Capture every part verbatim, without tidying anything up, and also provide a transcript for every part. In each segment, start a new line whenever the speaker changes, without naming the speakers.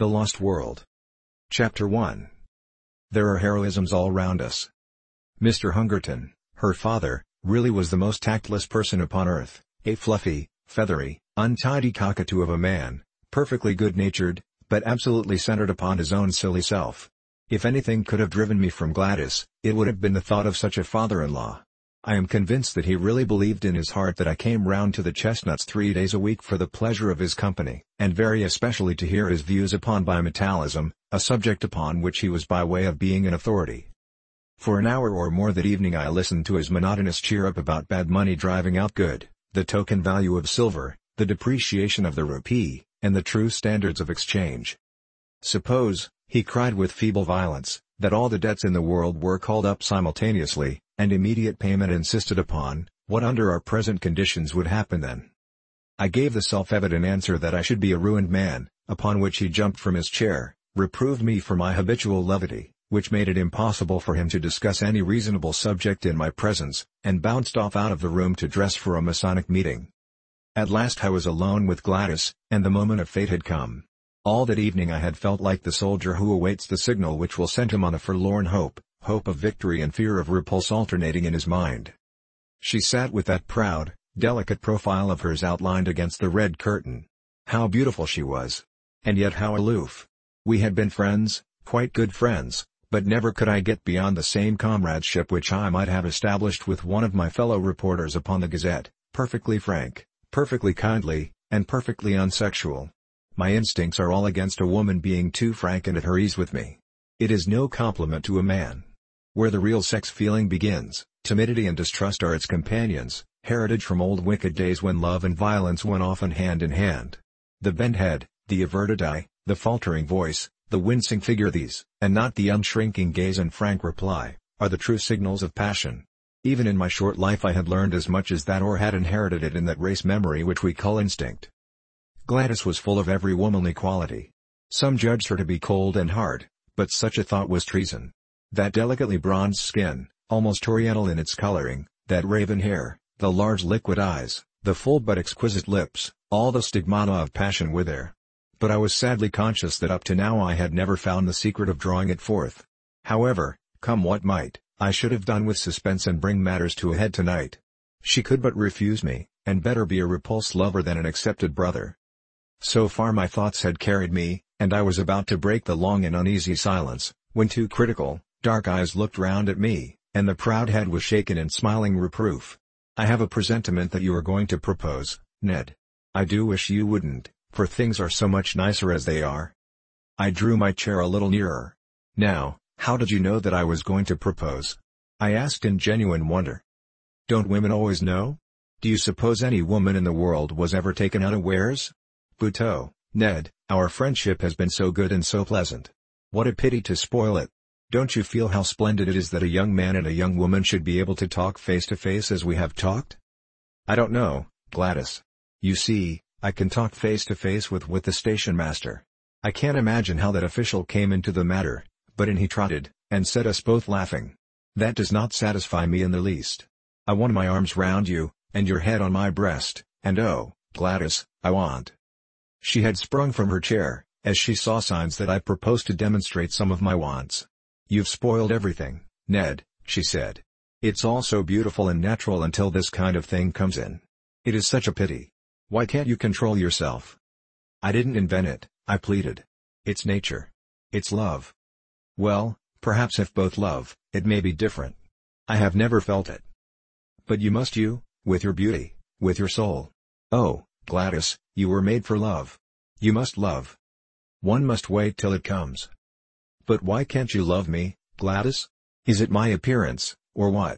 The Lost World. Chapter one. There are heroisms all round us. Mister Hungerton, her father, really was the most tactless person upon earth, a fluffy, feathery, untidy cockatoo of a man, perfectly good-natured, but absolutely centered upon his own silly self. If anything could have driven me from Gladys, it would have been the thought of such a father-in-law. I am convinced that he really believed in his heart that I came round to the Chestnuts three days a week for the pleasure of his company, and very especially to hear his views upon bimetallism, a subject upon which he was by way of being an authority. For an hour or more that evening I listened to his monotonous cheer-up about bad money driving out good, the token value of silver, the depreciation of the rupee, and the true standards of exchange. Suppose, he cried with feeble violence, that all the debts in the world were called up simultaneously, and immediate payment insisted upon, what under our present conditions would happen then? I gave the self-evident answer that I should be a ruined man, upon which he jumped from his chair, reproved me for my habitual levity, which made it impossible for him to discuss any reasonable subject in my presence, and bounced off out of the room to dress for a Masonic meeting. At last I was alone with Gladys, and the moment of fate had come. All that evening I had felt like the soldier who awaits the signal which will send him on a forlorn hope, hope of victory and fear of repulse alternating in his mind. She sat with that proud, delicate profile of hers outlined against the red curtain. How beautiful she was! And yet how aloof! We had been friends, quite good friends, but never could I get beyond the same comradeship which I might have established with one of my fellow reporters upon the Gazette, perfectly frank, perfectly kindly, and perfectly unsexual. My instincts are all against a woman being too frank and at her ease with me. It is no compliment to a man. Where the real sex feeling begins, timidity and distrust are its companions, heritage from old wicked days when love and violence went often hand in hand. The bent head, the averted eye, the faltering voice, the wincing figure, these, and not the unshrinking gaze and frank reply, are the true signals of passion. Even in my short life I had learned as much as that, or had inherited it in that race memory which we call instinct. Gladys was full of every womanly quality. Some judged her to be cold and hard, but such a thought was treason. That delicately bronzed skin, almost oriental in its coloring, that raven hair, the large liquid eyes, the full but exquisite lips, all the stigmata of passion were there. But I was sadly conscious that up to now I had never found the secret of drawing it forth. However, come what might, I should have done with suspense and bring matters to a head tonight. She could but refuse me, and better be a repulsed lover than an accepted brother. So far my thoughts had carried me, and I was about to break the long and uneasy silence, when two critical, dark eyes looked round at me, and the proud head was shaken in smiling reproof. "I have a presentiment that you are going to propose, Ned. I do wish you wouldn't, for things are so much nicer as they are." I drew my chair a little nearer. "Now, how did you know that I was going to propose?" I asked in genuine wonder. "Don't women always know? Do you suppose any woman in the world was ever taken unawares? Buteau, Ned, our friendship has been so good and so pleasant. What a pity to spoil it. Don't you feel how splendid it is that a young man and a young woman should be able to talk face to face as we have talked?" "I don't know, Gladys. You see, I can talk face to face with with the station master. I can't imagine how that official came into the matter, but in he trotted, and set us both laughing. That does not satisfy me in the least. I want my arms round you, and your head on my breast, and oh, Gladys, I want—" She had sprung from her chair, as she saw signs that I proposed to demonstrate some of my wants. "You've spoiled everything, Ned," she said. "It's all so beautiful and natural until this kind of thing comes in. It is such a pity. Why can't you control yourself?" "I didn't invent it," I pleaded. "It's nature. It's love." "Well, perhaps if both love, it may be different. I have never felt it." "But you must, you, with your beauty, with your soul. Oh, Gladys, you were made for love. You must love. One must wait till it comes." "But why can't you love me, Gladys? Is it my appearance, or what?"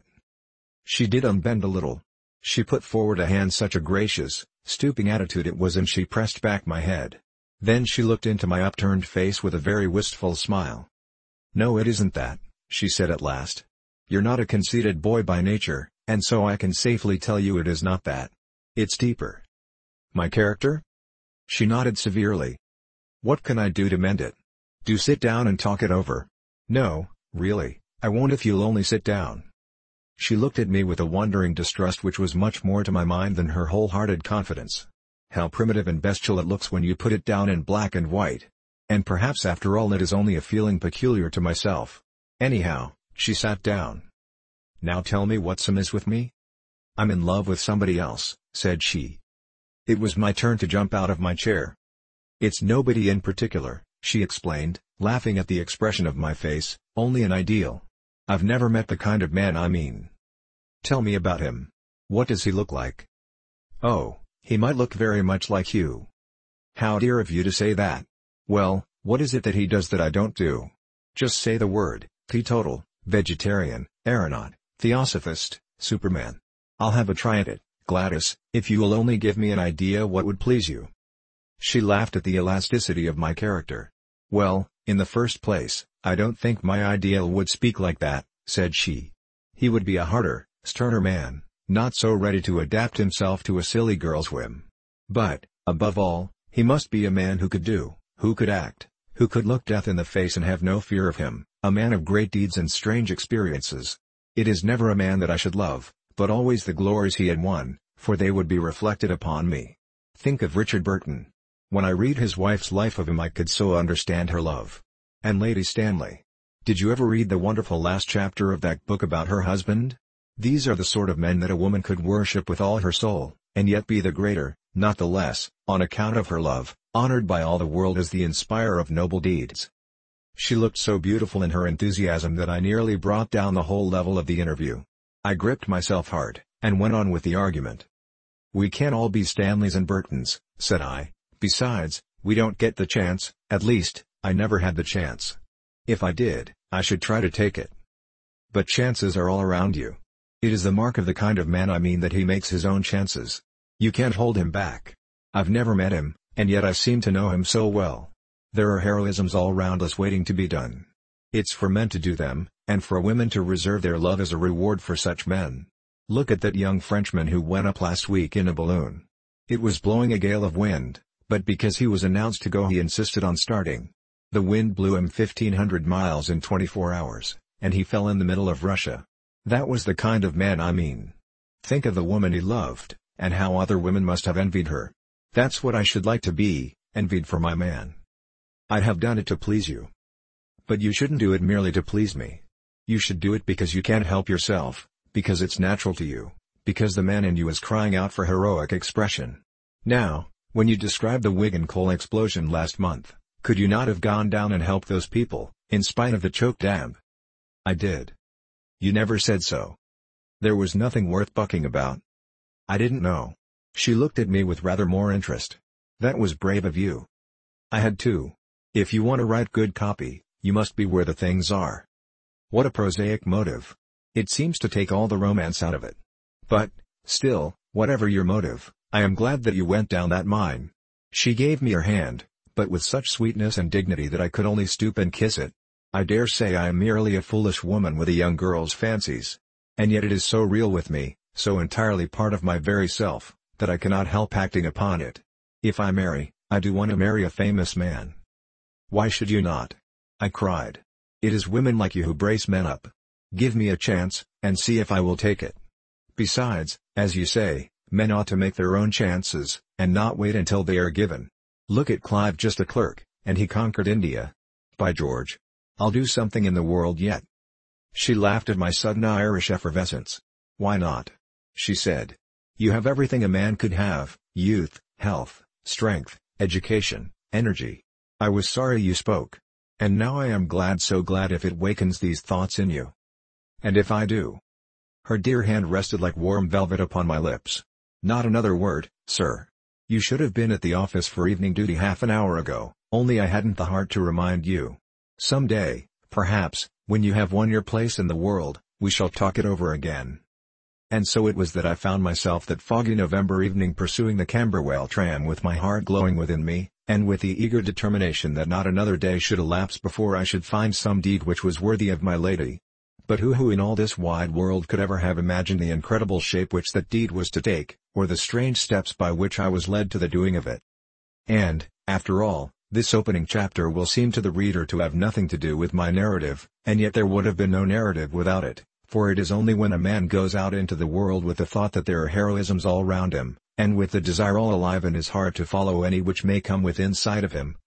She did unbend a little. She put forward a hand, such a gracious, stooping attitude it was, and she pressed back my head. Then she looked into my upturned face with a very wistful smile. "No, it isn't that," she said at last. "You're not a conceited boy by nature, and so I can safely tell you it is not that. It's deeper." "My character?" She nodded severely. "What can I do to mend it? Do sit down and talk it over." "No, really, I won't if you'll only sit down." She looked at me with a wondering distrust which was much more to my mind than her wholehearted confidence. How primitive and bestial it looks when you put it down in black and white. And perhaps after all it is only a feeling peculiar to myself. Anyhow, she sat down. "Now tell me what's amiss with me?" "I'm in love with somebody else," said she. It was my turn to jump out of my chair. "It's nobody in particular," she explained, laughing at the expression of my face, "only an ideal. I've never met the kind of man I mean." "Tell me about him. What does he look like?" "Oh, he might look very much like you." "How dear of you to say that. Well, what is it that he does that I don't do? Just say the word: teetotal, vegetarian, aeronaut, theosophist, Superman. I'll have a try at it, Gladys, if you will only give me an idea what would please you." She laughed at the elasticity of my character. "Well, in the first place, I don't think my ideal would speak like that," said she. "He would be a harder, sterner man, not so ready to adapt himself to a silly girl's whim. But, above all, he must be a man who could do, who could act, who could look death in the face and have no fear of him, a man of great deeds and strange experiences. It is never a man that I should love, but always the glories he had won, for they would be reflected upon me. Think of Richard Burton. When I read his wife's life of him I could so understand her love. And Lady Stanley. Did you ever read the wonderful last chapter of that book about her husband? These are the sort of men that a woman could worship with all her soul, and yet be the greater, not the less, on account of her love, honored by all the world as the inspirer of noble deeds." She looked so beautiful in her enthusiasm that I nearly brought down the whole level of the interview. I gripped myself hard, and went on with the argument. "We can't all be Stanleys and Burtons," said I. "Besides, we don't get the chance, at least, I never had the chance. If I did, I should try to take it. But chances are all around you. It is the mark of the kind of man I mean that he makes his own chances. You can't hold him back. I've never met him, and yet I seem to know him so well. There are heroisms all round us waiting to be done. It's for men to do them, and for women to reserve their love as a reward for such men. Look at that young Frenchman who went up last week in a balloon. It was blowing a gale of wind, but because he was announced to go he insisted on starting. The wind blew him fifteen hundred miles in twenty-four hours, and he fell in the middle of Russia. That was the kind of man I mean. Think of the woman he loved, and how other women must have envied her. That's what I should like to be, envied for my man. I'd have done it to please you. But you shouldn't do it merely to please me. You should do it because you can't help yourself, because it's natural to you, because the man in you is crying out for heroic expression. Now, when you described the Wigan coal explosion last month, could you not have gone down and helped those people, in spite of the choke damp?" "I did." "You never said so." "There was nothing worth bucking about." "I didn't know." She looked at me with rather more interest. "That was brave of you." "I had to. If you want to write good copy, you must be where the things are." "What a prosaic motive. It seems to take all the romance out of it. But, still, whatever your motive, I am glad that you went down that mine." She gave me her hand, but with such sweetness and dignity that I could only stoop and kiss it. I dare say I am merely a foolish woman with a young girl's fancies. And yet it is so real with me, so entirely part of my very self, that I cannot help acting upon it. If I marry, I do want to marry a famous man. "Why should you not?" I cried. "It is women like you who brace men up. Give me a chance, and see if I will take it. Besides, as you say, men ought to make their own chances, and not wait until they are given. Look at Clive, just a clerk, and he conquered India. By George! I'll do something in the world yet." She laughed at my sudden Irish effervescence. "Why not?" she said. "You have everything a man could have, youth, health, strength, education, energy. I was sorry you spoke. And now I am glad, so glad if it wakens these thoughts in you." "And if I do?" Her dear hand rested like warm velvet upon my lips. "Not another word, sir. You should have been at the office for evening duty half an hour ago, only I hadn't the heart to remind you. Some day, perhaps, when you have won your place in the world, we shall talk it over again." And so it was that I found myself that foggy November evening pursuing the Camberwell tram with my heart glowing within me, and with the eager determination that not another day should elapse before I should find some deed which was worthy of my lady. But who who in all this wide world could ever have imagined the incredible shape which that deed was to take, or the strange steps by which I was led to the doing of it? And, after all, this opening chapter will seem to the reader to have nothing to do with my narrative, and yet there would have been no narrative without it, for it is only when a man goes out into the world with the thought that there are heroisms all round him, and with the desire all alive in his heart to follow any which may come within sight of him,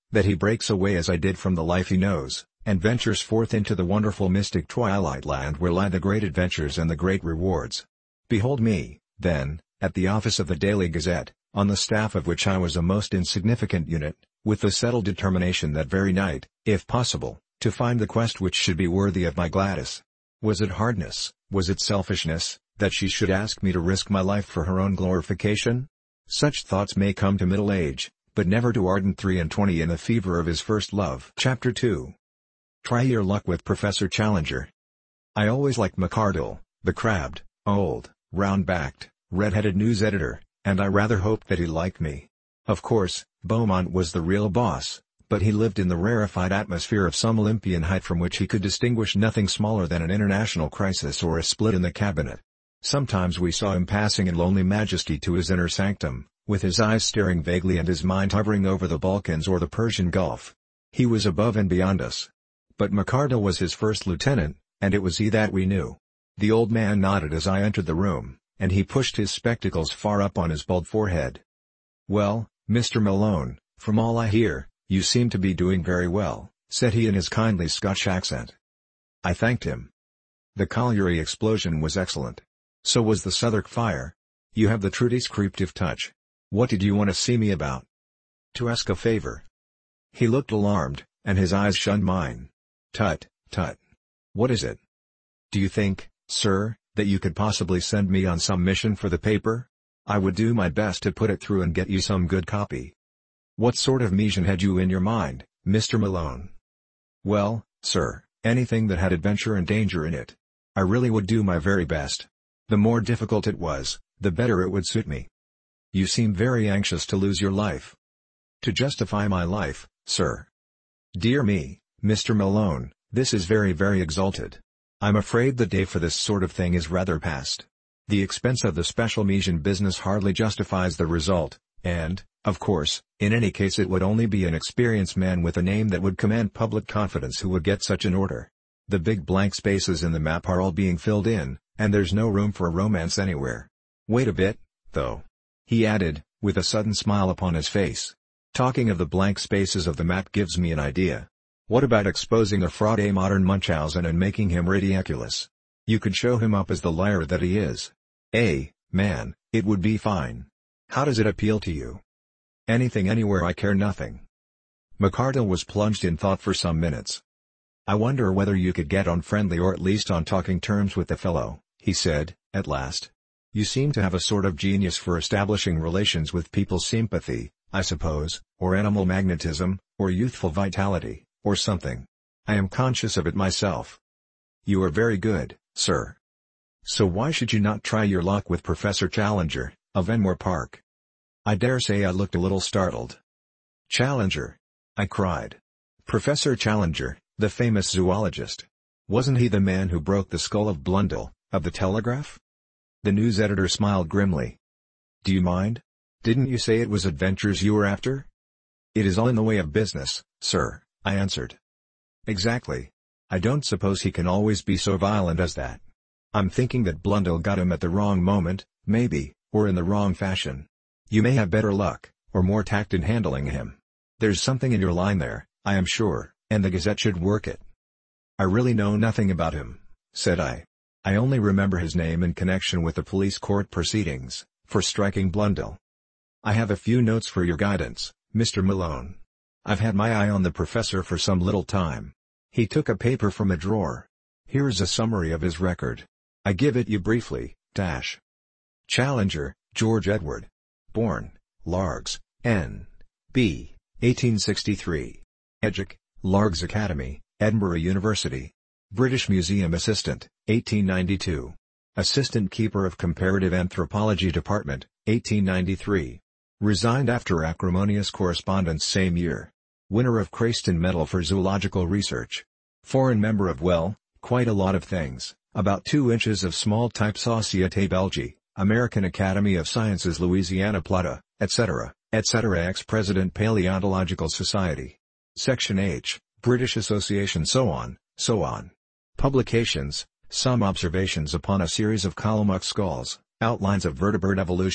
that he breaks away as I did from the life he knows, and ventures forth into the wonderful mystic twilight land where lie the great adventures and the great rewards. Behold me, then, at the office of the Daily Gazette, on the staff of which I was a most insignificant unit, with the settled determination that very night, if possible, to find the quest which should be worthy of my Gladys. Was it hardness, was it selfishness, that she should ask me to risk my life for her own glorification? Such thoughts may come to middle age, but never to ardent three and twenty in the fever of his first love. Chapter two. Try your luck with Professor Challenger. I always liked McArdle, the crabbed, old, round-backed, red-headed news editor, and I rather hoped that he liked me. Of course, Beaumont was the real boss, but he lived in the rarefied atmosphere of some Olympian height from which he could distinguish nothing smaller than an international crisis or a split in the cabinet. Sometimes we saw him passing in lonely majesty to his inner sanctum, with his eyes staring vaguely and his mind hovering over the Balkans or the Persian Gulf. He was above and beyond us. But McArdle was his first lieutenant, and it was he that we knew. The old man nodded as I entered the room, and he pushed his spectacles far up on his bald forehead. "Well, Mister Malone, from all I hear, you seem to be doing very well," said he in his kindly Scotch accent. I thanked him. The colliery explosion was excellent. So was the Southwark fire. You have the true descriptive touch. What did you want to see me about? To ask a favor. He looked alarmed, and his eyes shunned mine. Tut, tut. What is it? Do you think, sir, that you could possibly send me on some mission for the paper? I would do my best to put it through and get you some good copy. What sort of mission had you in your mind, Mister Malone? Well, sir, anything that had adventure and danger in it. I really would do my very best. The more difficult it was, the better it would suit me. You seem very anxious to lose your life. To justify my life, sir. Dear me, Mister Malone, this is very very exalted. I'm afraid the day for this sort of thing is rather past. The expense of the special mission business hardly justifies the result, and, of course, in any case it would only be an experienced man with a name that would command public confidence who would get such an order. The big blank spaces in the map are all being filled in, and there's no room for a romance anywhere. Wait a bit, though. He added, with a sudden smile upon his face. Talking of the blank spaces of the map gives me an idea. What about exposing a fraude modern Munchausen and making him ridiculous? You could show him up as the liar that he is. Eh, man, it would be fine. How does it appeal to you? Anything anywhere, I care nothing. McArdle was plunged in thought for some minutes. I wonder whether you could get on friendly or at least on talking terms with the fellow, he said, at last. You seem to have a sort of genius for establishing relations with people's sympathy, I suppose, or animal magnetism, or youthful vitality, or something. I am conscious of it myself. You are very good, sir. So why should you not try your luck with Professor Challenger, of Enmore Park? I dare say I looked a little startled. Challenger! I cried. Professor Challenger, the famous zoologist. Wasn't he the man who broke the skull of Blundell, of the Telegraph? The news editor smiled grimly. Do you mind? Didn't you say it was adventures you were after? It is all in the way of business, sir, I answered. Exactly. I don't suppose he can always be so violent as that. I'm thinking that Blundell got him at the wrong moment, maybe, or in the wrong fashion. You may have better luck, or more tact in handling him. There's something in your line there, I am sure, and the Gazette should work it. I really know nothing about him, said I. I only remember his name in connection with the police court proceedings, for striking Blundell. I have a few notes for your guidance, Mister Malone. I've had my eye on the professor for some little time. He took a paper from a drawer. Here is a summary of his record. I give it you briefly, dash. Challenger, George Edward. Born, Largs, N B eighteen sixty-three. Educ, Largs Academy, Edinburgh University. British Museum Assistant, eighteen ninety-two. Assistant Keeper of Comparative Anthropology Department, eighteen ninety-three. Resigned after acrimonious correspondence same year. Winner of Crayston Medal for Zoological Research. Foreign member of well, quite a lot of things, about two inches of small type Société Belgique, American Academy of Sciences Louisiana Plata, et cetera, et cetera ex-President Paleontological Society. Section H, British Association so on, so on. Publications, some observations upon a series of Colomuk skulls, outlines of vertebrate evolution,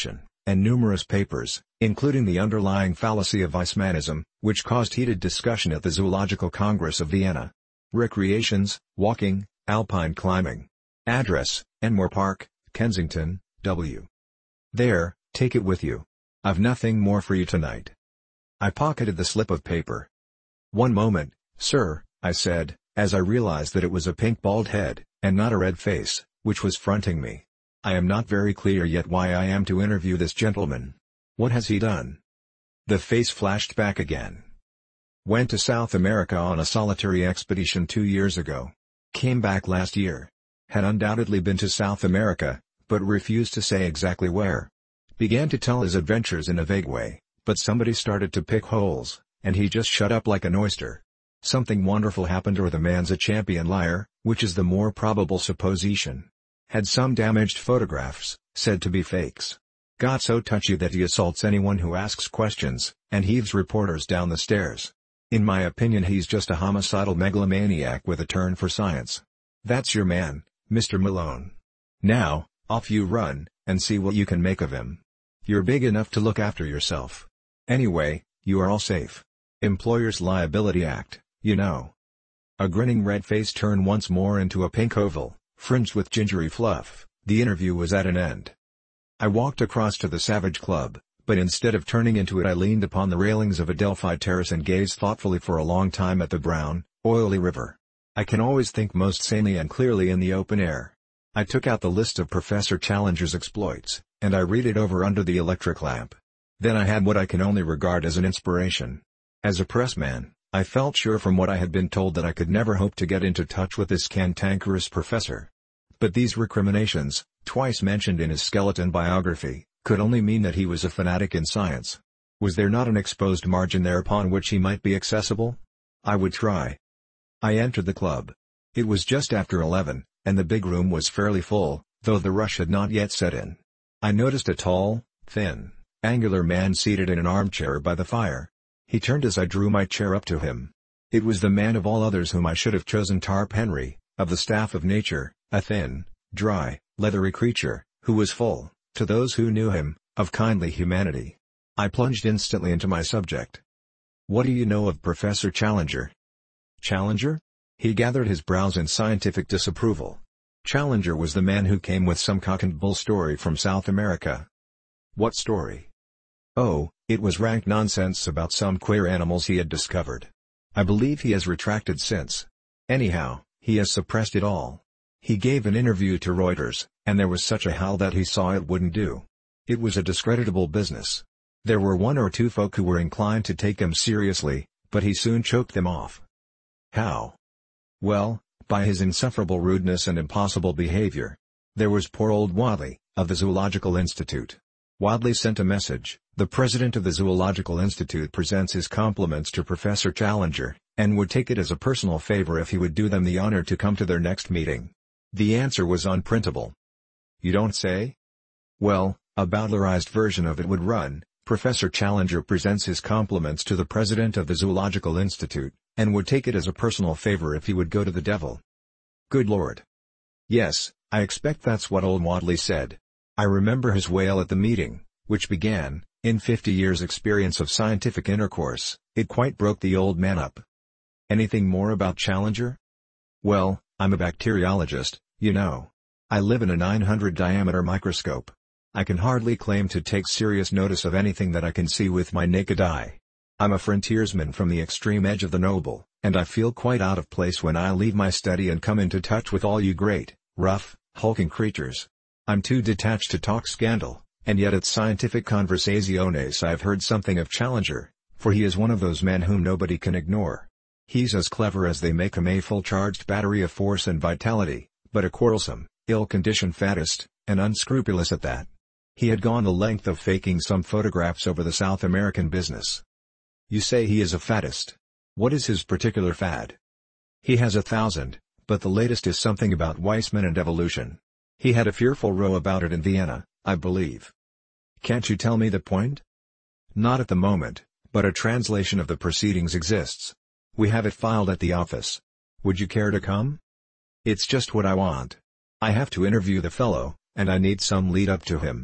and numerous papers, including the underlying fallacy of Weissmannism, which caused heated discussion at the Zoological Congress of Vienna. Recreations: walking, alpine climbing. Address: Enmore Park, Kensington, W. There, take it with you. I've nothing more for you tonight. I pocketed the slip of paper. One moment, sir, I said, as I realized that it was a pink bald head, and not a red face, which was fronting me. I am not very clear yet why I am to interview this gentleman. What has he done? The face flashed back again. Went to South America on a solitary expedition two years ago. Came back last year. Had undoubtedly been to South America, but refused to say exactly where. Began to tell his adventures in a vague way, but somebody started to pick holes, and he just shut up like an oyster. Something wonderful happened, or the man's a champion liar, which is the more probable supposition. Had some damaged photographs, said to be fakes. Got so touchy that he assaults anyone who asks questions, and heaves reporters down the stairs. In my opinion, he's just a homicidal megalomaniac with a turn for science. That's your man, Mister Malone. Now, off you run, and see what you can make of him. You're big enough to look after yourself. Anyway, you are all safe. Employers' Liability Act, you know. A grinning red face turned once more into a pink oval, fringed with gingery fluff. The interview was at an end. I walked across to the Savage Club, but instead of turning into it I leaned upon the railings of Adelphi Terrace and gazed thoughtfully for a long time at the brown, oily river. I can always think most sanely and clearly in the open air. I took out the list of Professor Challenger's exploits, and I read it over under the electric lamp. Then I had what I can only regard as an inspiration. As a pressman, I felt sure from what I had been told that I could never hope to get into touch with this cantankerous professor. But these recriminations, twice mentioned in his skeleton biography, could only mean that he was a fanatic in science. Was there not an exposed margin there upon which he might be accessible? I would try. I entered the club. It was just after eleven, and the big room was fairly full, though the rush had not yet set in. I noticed a tall, thin, angular man seated in an armchair by the fire. He turned as I drew my chair up to him. It was the man of all others whom I should have chosen, Tarp Henry, of the staff of nature, a thin, dry, leathery creature, who was full, to those who knew him, of kindly humanity. I plunged instantly into my subject. What do you know of Professor Challenger? Challenger? He gathered his brows in scientific disapproval. Challenger was the man who came with some cock and bull story from South America. What story? Oh, it was rank nonsense about some queer animals he had discovered. I believe he has retracted since. Anyhow, he has suppressed it all. He gave an interview to Reuters, and there was such a howl that he saw it wouldn't do. It was a discreditable business. There were one or two folk who were inclined to take him seriously, but he soon choked them off. How? Well, by his insufferable rudeness and impossible behavior. There was poor old Wadley, of the Zoological Institute. Wadley sent a message: the president of the Zoological Institute presents his compliments to Professor Challenger, and would take it as a personal favor if he would do them the honor to come to their next meeting. The answer was unprintable. You don't say? Well, a bowdlerized version of it would run: Professor Challenger presents his compliments to the president of the Zoological Institute, and would take it as a personal favor if he would go to the devil. Good Lord. Yes, I expect that's what old Wadley said. I remember his wail at the meeting, which began, in fifty years' experience of scientific intercourse, it quite broke the old man up. Anything more about Challenger? Well, I'm a bacteriologist, you know. I live in a nine hundred diameter microscope. I can hardly claim to take serious notice of anything that I can see with my naked eye. I'm a frontiersman from the extreme edge of the noble, and I feel quite out of place when I leave my study and come into touch with all you great, rough, hulking creatures. I'm too detached to talk scandal, and yet at scientific conversaciones I've heard something of Challenger, for he is one of those men whom nobody can ignore. He's as clever as they make him, a full-charged battery of force and vitality, but a quarrelsome, ill-conditioned faddist, and unscrupulous at that. He had gone the length of faking some photographs over the South American business. You say he is a faddist. What is his particular fad? He has a thousand, but the latest is something about Weissman and evolution. He had a fearful row about it in Vienna, I believe. Can't you tell me the point? Not at the moment, but a translation of the proceedings exists. We have it filed at the office. Would you care to come? It's just what I want. I have to interview the fellow, and I need some lead up to him.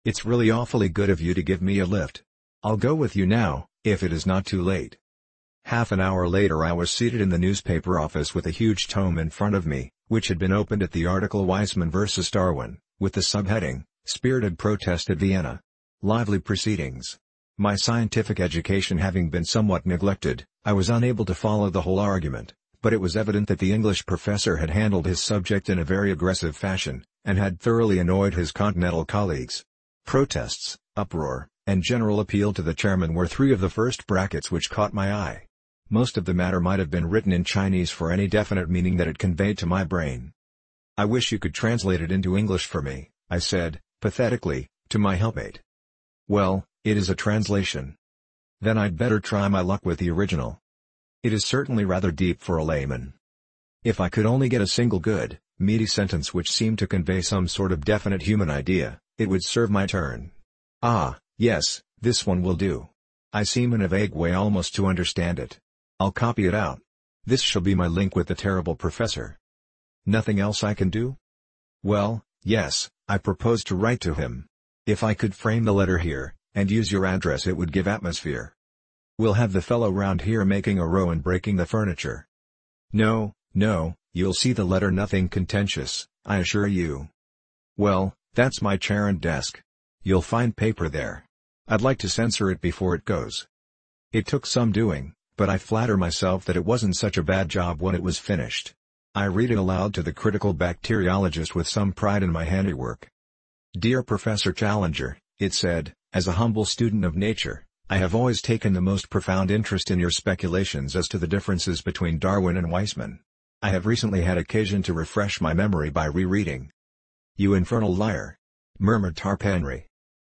It's really awfully good of you to give me a lift. I'll go with you now, if it is not too late." Half an hour later I was seated in the newspaper office with a huge tome in front of me, which had been opened at the article Weizmann versus Darwin, with the subheading, "Spirited Protest at Vienna." Lively proceedings. My scientific education having been somewhat neglected, I was unable to follow the whole argument, but it was evident that the English professor had handled his subject in a very aggressive fashion, and had thoroughly annoyed his continental colleagues. Protests, uproar, and general appeal to the chairman were three of the first brackets which caught my eye. Most of the matter might have been written in Chinese for any definite meaning that it conveyed to my brain. "I wish you could translate it into English for me," I said, pathetically, to my helpmate. "Well, it is a translation." "Then I'd better try my luck with the original. It is certainly rather deep for a layman." If I could only get a single good, meaty sentence which seemed to convey some sort of definite human idea, it would serve my turn. "Ah, yes, this one will do. I seem in a vague way almost to understand it. I'll copy it out. This shall be my link with the terrible professor." "Nothing else I can do?" "Well, yes, I propose to write to him. If I could frame the letter here, and use your address, it would give atmosphere. We'll have the fellow round here making a row and breaking the furniture." "No, no, you'll see the letter nothing contentious, I assure you." "Well, that's my chair and desk. You'll find paper there. I'd like to censor it before it goes." It took some doing, but I flatter myself that it wasn't such a bad job when it was finished. I read it aloud to the critical bacteriologist with some pride in my handiwork. "Dear Professor Challenger," it said, "as a humble student of nature, I have always taken the most profound interest in your speculations as to the differences between Darwin and Weizmann. I have recently had occasion to refresh my memory by rereading—" "You infernal liar!" murmured Tarp Henry.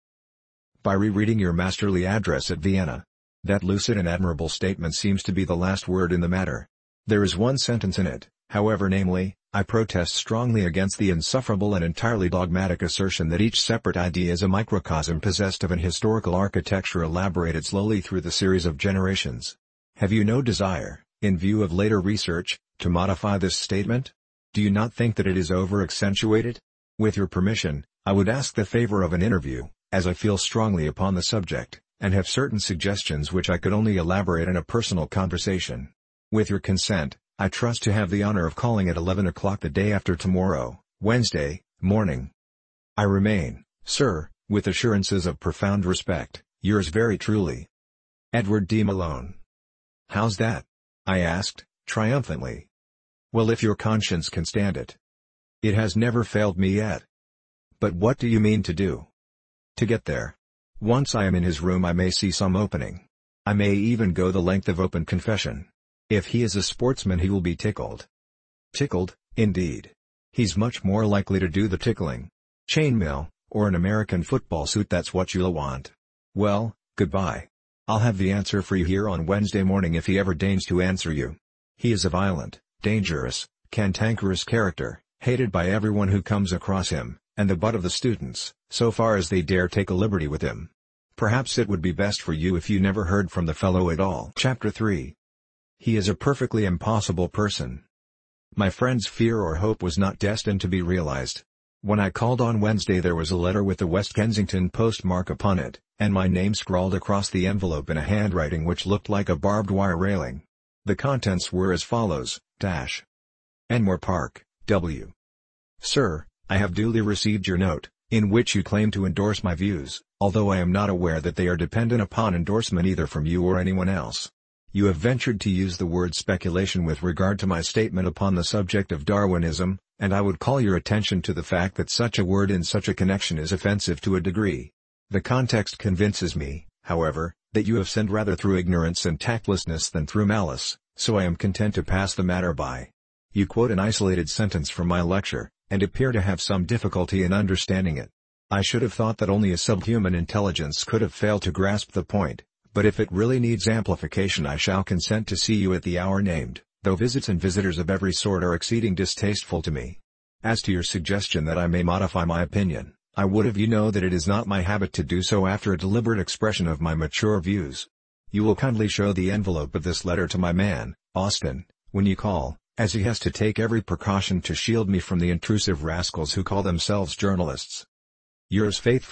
"By rereading your masterly address at Vienna. That lucid and admirable statement seems to be the last word in the matter. There is one sentence in it, however, namely, 'I protest strongly against the insufferable and entirely dogmatic assertion that each separate idea is a microcosm possessed of an historical architecture elaborated slowly through the series of generations.' Have you no desire, in view of later research, to modify this statement? Do you not think that it is over-accentuated? With your permission, I would ask the favor of an interview, as I feel strongly upon the subject, and have certain suggestions which I could only elaborate in a personal conversation. With your consent, I trust to have the honor of calling at eleven o'clock the day after tomorrow, Wednesday, morning. I remain, sir, with assurances of profound respect, yours very truly, Edward D. Malone." "How's that?" I asked, triumphantly. "Well, if your conscience can stand it. It has never failed me yet." "But what do you mean to do?" "To get there. Once I am in his room I may see some opening. I may even go the length of open confession. If he is a sportsman he will be tickled." "Tickled, indeed. He's much more likely to do the tickling. Chainmail, or an American football suit, that's what you'll want. Well, goodbye. I'll have the answer for you here on Wednesday morning if he ever deigns to answer you. He is a violent, dangerous, cantankerous character, hated by everyone who comes across him, and the butt of the students, so far as they dare take a liberty with him. Perhaps it would be best for you if you never heard from the fellow at all." Chapter three. He is a perfectly impossible person. My friend's fear or hope was not destined to be realized. When I called on Wednesday there was a letter with the West Kensington postmark upon it, and my name scrawled across the envelope in a handwriting which looked like a barbed wire railing. The contents were as follows: dash. Enmore Park, W. Sir, I have duly received your note, in which you claim to endorse my views, although I am not aware that they are dependent upon endorsement either from you or anyone else. You have ventured to use the word speculation with regard to my statement upon the subject of Darwinism, and I would call your attention to the fact that such a word in such a connection is offensive to a degree. The context convinces me, however, that you have sinned rather through ignorance and tactlessness than through malice, so I am content to pass the matter by. You quote an isolated sentence from my lecture, and appear to have some difficulty in understanding it. I should have thought that only a subhuman intelligence could have failed to grasp the point, but if it really needs amplification I shall consent to see you at the hour named, though visits and visitors of every sort are exceeding distasteful to me. As to your suggestion that I may modify my opinion, I would have you know that it is not my habit to do so after a deliberate expression of my mature views. You will kindly show the envelope of this letter to my man, Austin, when you call, as he has to take every precaution to shield me from the intrusive rascals who call themselves journalists. Yours faithfully,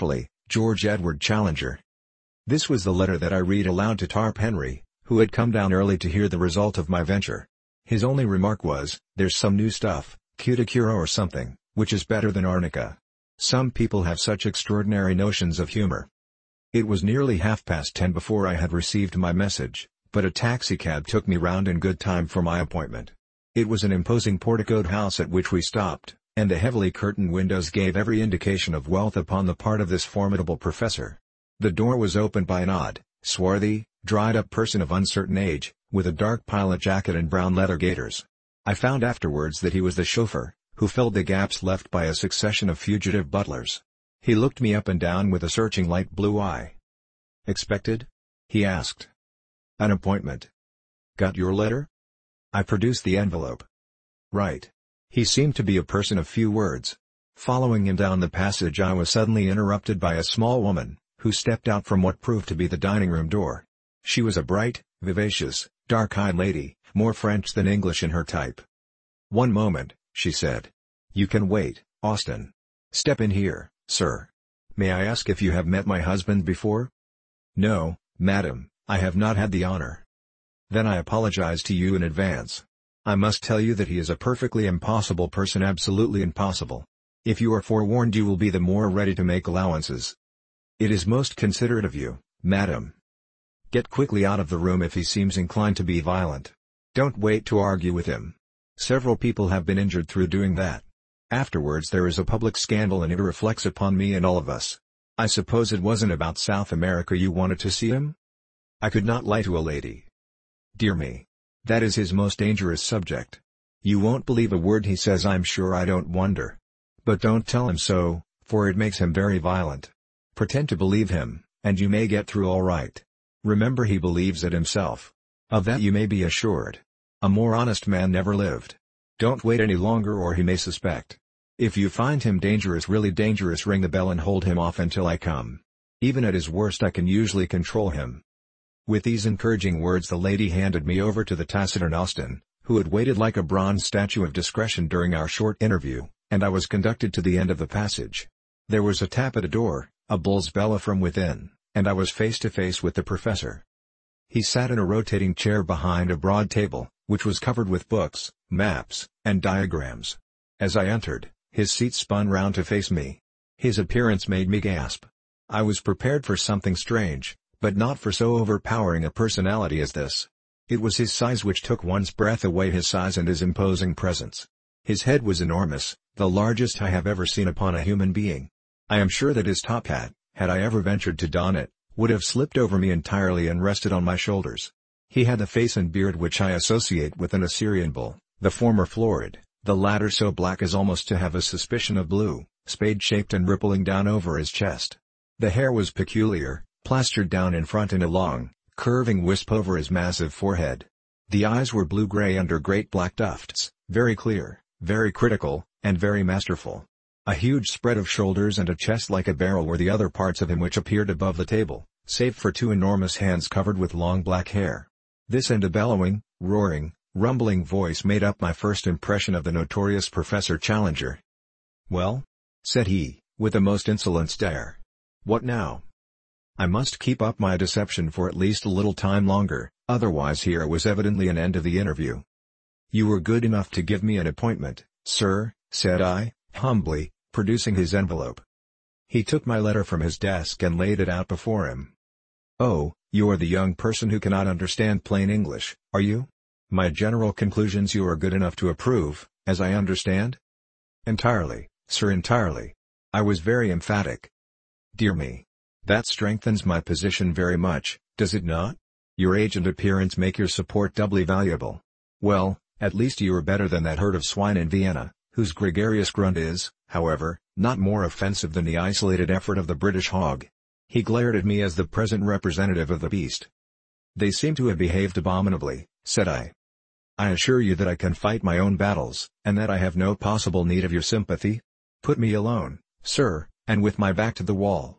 George Edward Challenger. This was the letter that I read aloud to Tarp Henry, who had come down early to hear the result of my venture. His only remark was, "There's some new stuff, Cuticura or something, which is better than arnica." Some people have such extraordinary notions of humor. It was nearly half past ten before I had received my message, but a taxicab took me round in good time for my appointment. It was an imposing porticoed house at which we stopped, and the heavily curtained windows gave every indication of wealth upon the part of this formidable professor. The door was opened by an odd, swarthy, dried-up person of uncertain age, with a dark pilot jacket and brown leather gaiters. I found afterwards that he was the chauffeur, who filled the gaps left by a succession of fugitive butlers. He looked me up and down with a searching light blue eye. "Expected?" he asked. "An appointment. Got your letter?" I produced the envelope. "Right." He seemed to be a person of few words. Following him down the passage, I was suddenly interrupted by a small woman, who stepped out from what proved to be the dining-room door. She was a bright, vivacious, dark-eyed lady, more French than English in her type. "One moment," she said. "You can wait, Austin. Step in here, sir. May I ask if you have met my husband before?" "No, madam, I have not had the honor." "Then I apologize to you in advance. I must tell you that he is a perfectly impossible person, absolutely impossible. If you are forewarned, you will be the more ready to make allowances." "It is most considerate of you, madam." "Get quickly out of the room if he seems inclined to be violent. Don't wait to argue with him. Several people have been injured through doing that. Afterwards there is a public scandal and it reflects upon me and all of us. I suppose it wasn't about South America you wanted to see him?" I could not lie to a lady. "Dear me. That is his most dangerous subject. You won't believe a word he says, I'm sure. I don't wonder. But don't tell him so, for it makes him very violent. Pretend to believe him, and you may get through all right. Remember, he believes it himself. Of that you may be assured. A more honest man never lived. Don't wait any longer or he may suspect. If you find him dangerous, really dangerous, ring the bell and hold him off until I come. Even at his worst I can usually control him." With these encouraging words the lady handed me over to the taciturn Austin, who had waited like a bronze statue of discretion during our short interview, and I was conducted to the end of the passage. There was a tap at a door, a bull's bellow from within, and I was face to face with the professor. He sat in a rotating chair behind a broad table, which was covered with books, maps, and diagrams. As I entered, his seat spun round to face me. His appearance made me gasp. I was prepared for something strange, but not for so overpowering a personality as this. It was his size which took one's breath away, his size and his imposing presence. His head was enormous, the largest I have ever seen upon a human being. I am sure that his top hat, had I ever ventured to don it, would have slipped over me entirely and rested on my shoulders. He had the face and beard which I associate with an Assyrian bull, the former florid, the latter so black as almost to have a suspicion of blue, spade-shaped and rippling down over his chest. The hair was peculiar, plastered down in front in a long, curving wisp over his massive forehead. The eyes were blue-gray under great black tufts, very clear, very critical, and very masterful. A huge spread of shoulders and a chest like a barrel were the other parts of him which appeared above the table, save for two enormous hands covered with long black hair. This and a bellowing, roaring, rumbling voice made up my first impression of the notorious Professor Challenger. "Well?" said he, with a most insolent stare. "What now?" I must keep up my deception for at least a little time longer, otherwise here was evidently an end of the interview. "You were good enough to give me an appointment, sir," said I, humbly, producing his envelope. He took my letter from his desk and laid it out before him. "Oh, you are the young person who cannot understand plain English, are you? My general conclusions you are good enough to approve, as I understand?" "Entirely, sir, entirely." I was very emphatic. "Dear me. That strengthens my position very much, does it not? Your age and appearance make your support doubly valuable. Well, at least you are better than that herd of swine in Vienna, whose gregarious grunt is, however, not more offensive than the isolated effort of the British hog." He glared at me as the present representative of the beast. "They seem to have behaved abominably," said I. "I assure you that I can fight my own battles, and that I have no possible need of your sympathy. Put me alone, sir, and with my back to the wall.